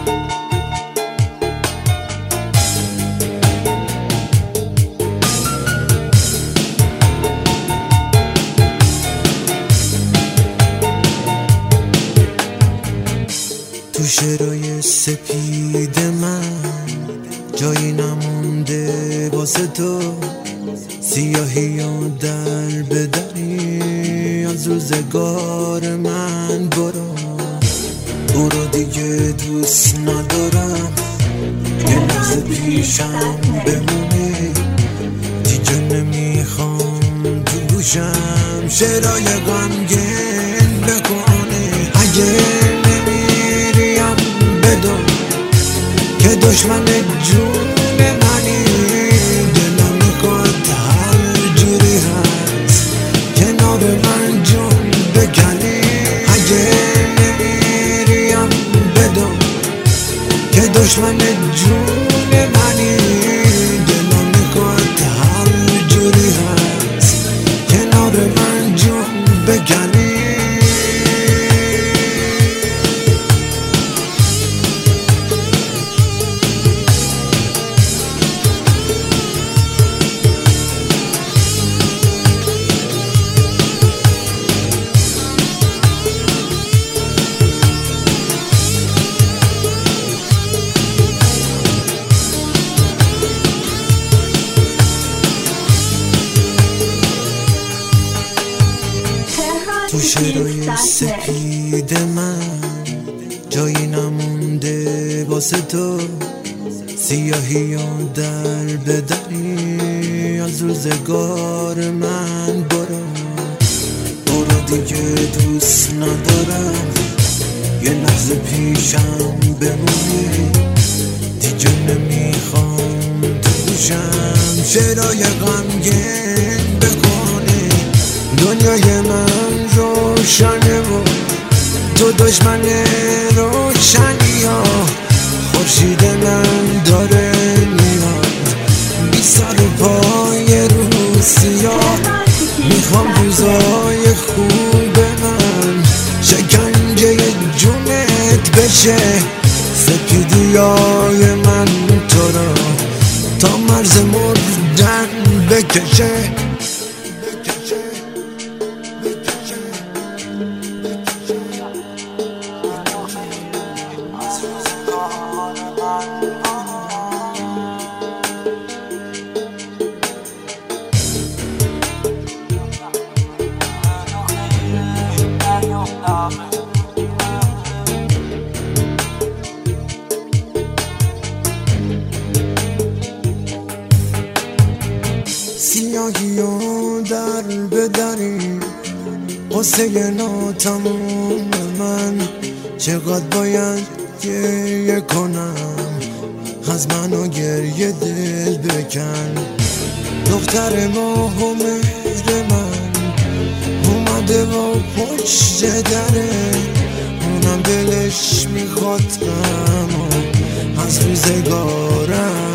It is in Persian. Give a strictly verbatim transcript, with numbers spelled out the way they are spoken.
تو شعرهای سپید من جایی نمونده واسه تو، سیاهی و در بدری از روزگار من برو. او رو دیگه دوست ندارم، یه لحظه پیشم بمونی، دیگه نمیخوام تو گوشم شعرهای غمگین بکنی. اگه نمیریم بدون که دشمن جون منی، دلم میخواد هر جوری هست کنار من جون بکنی. اگه نمیریم بدون که دشمن جون منی، دلم میخواد هر جوری هست کنار من جون بکنی. تو شعرهای سپید من جایی نمونده واسه تو، سیاهی و در بدری از روزگار من برو. او رو دیگه دوست ندارم، یه لحظه پیشم بمونی، دیگه نمیخوام تو گوشم شعرهای غمگین بکنی. دنیای من روشنه و تو دشمن روشنی ها، خورشید من داره میاد بی سر و پای رو سیاه. میخوام روزای خوب من شکنجه جونت بشه، سپیدی های من تو را تا مرز مردن بکشه. سیاهی و در بدری قصه ناتموم من، چقدر باید گریه کنم از منو گریه دل بکن. دختر ماه و مهر من اومده و پشت دره، اونم دلش میخواد غم از روزگارم